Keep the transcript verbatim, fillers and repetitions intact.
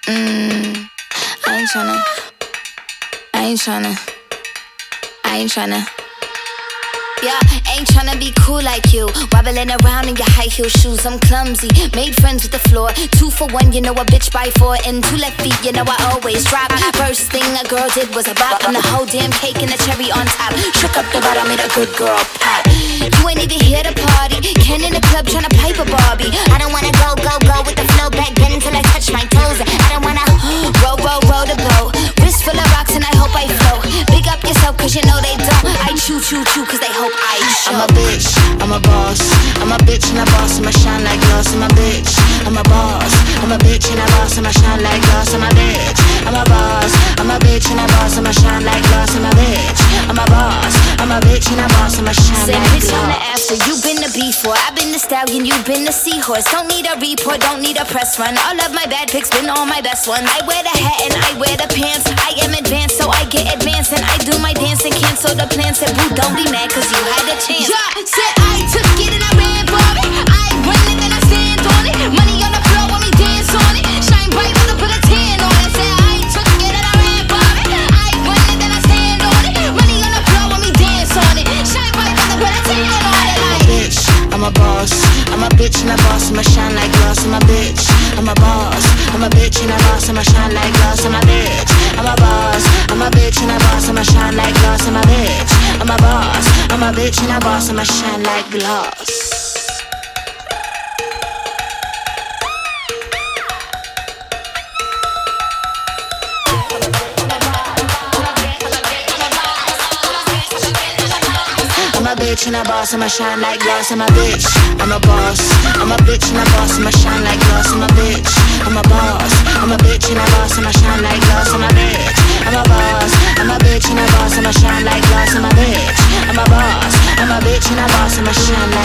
Mm, I ain't tryna, I ain't tryna, I ain't tryna. Yeah, ain't tryna be cool like you. Wobbling around in your high heel shoes, I'm clumsy. Made friends with the floor. Two for one, you know a bitch by four. And two left feet, you know I always drop. First thing a girl did was a bop. I'm the whole damn cake and the cherry on top. Shook up the bottom, made a good girl pop. You ain't even here to party. Ken in the club tryna pipe a Barbie. I don't wanna go, go, go with the flow back then until I touch my toes. I don't wanna roll, roll, roll the boat. Wrist full of rocks and I hope I float. Big up yourself cause you know they don't. I chew, chew, chew cause they hope I show. I'm a bitch, I'm a boss. I'm a bitch and a boss, I'ma shine like glass. I'm a bitch, I'm a boss. I'm a bitch and a boss, I'ma shine like glass. I'm a bitch, I'm a boss. I'm a bitch and a boss, I'ma shine like glass. I'm a bitch, I'm a boss. I'm a bitch and a boss, I'ma shine Say like bitch glass. on the after, you been the B four. I've been the stallion, you been the seahorse. Don't need a report, don't need a press run. All of my bad pics been all my best ones. I wear the hat and I wear the pants. I am advanced, so I get advanced. And I do my dance and cancel the plans. Said boo, don't be mad cause you had a chance. Yeah, said I took it and I ran for it. I run it and I stand on it. Money on the floor when we dance on it. Shine bright when I put a tan on it. Said I took it and I ran for it. I run it and I stand on it. Money on the floor when we dance on it. Shine bright when I put a tan on it. I'm a bitch, I'm a boss. I'm a bitch and a boss, I'ma shine like glass. I'm a bitch, I'm a boss. I'm a bitch and a boss, I'ma shine like glass. I'm a bitch, I'm a boss. I'm a bitch and a boss, I'ma shine like glass. I'm a bitch, I'm a boss. I'm a bitch and a boss, I'ma shine like glass. I'm a bitch and a boss, I'ma shine like glass. I'm a bitch, I'm a boss. I'm a bitch and a boss, I'ma shine like glass. I'm a bitch, I'm a boss. I'm a bitch and a boss, I'ma shine like glass. I'm a bitch, I'm a boss. I'm a bitch and a boss, I'ma shine like glass. I'm a bitch, I'm a boss. I'm a bitch and a boss, I'ma shine like glass.